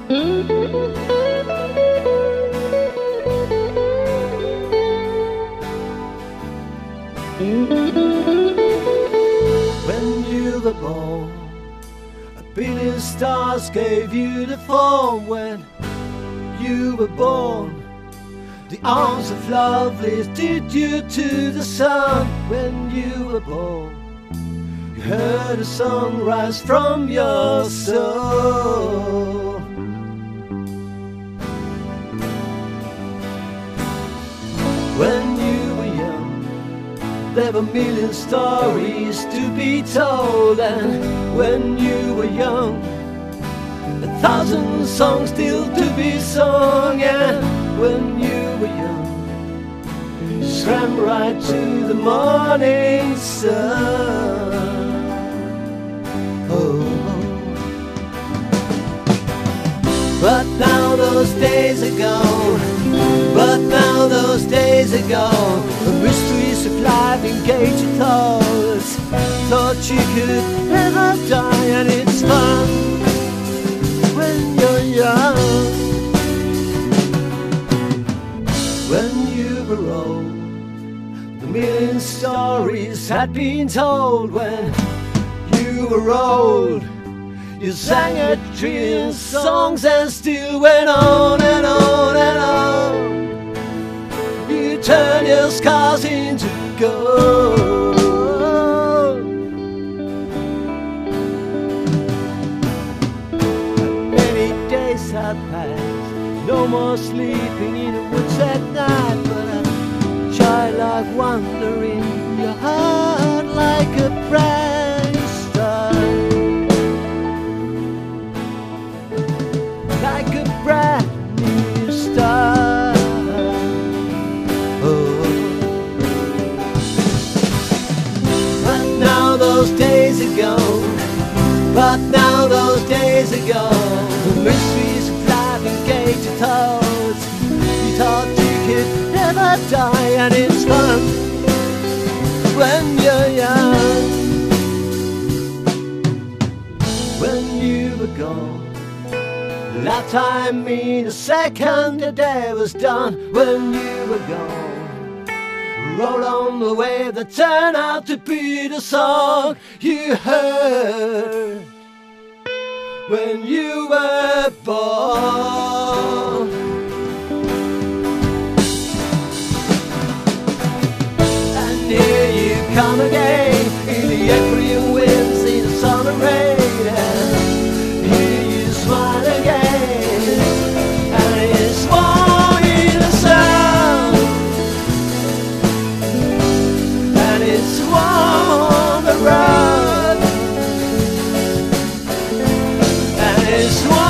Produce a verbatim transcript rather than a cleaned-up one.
When you were born, a billion stars gave you the form. When you were born, the arms of love lifted you to the sun. When you were born, you heard a song rise from your soul. When you were young, there were million stories to be told. And when you were young, a thousand songs still to be sung. And when you were young, you swam right to the morning sun. Oh. But now those days are gone. But now those days are gone. The mysteries of life engage your thoughts. Thought you could never die, and it's fun when you're young. When you were old, the million stories had been told. When you were old, you sang a trillion songs and still went on and on and on. You turned your scars into gold. And many days had passed, no more sleeping in the woods at night, but a childlike wonder in your heart like a bright star. Like a brand new star. Oh. But now those days are gone. But now those days are gone. The mysteries of life engage your thoughts. You thought you could never die, and it's fun when you're young. When you were gone, lifetime in a second, the day was done. When you were gone, roll on the wave that turned out to be the song you heard when you were born. And here you come again, in the April winds, in the sun and rain. And here you smile again, and it's warm in the sun, and it's warm on the road, and it's warm.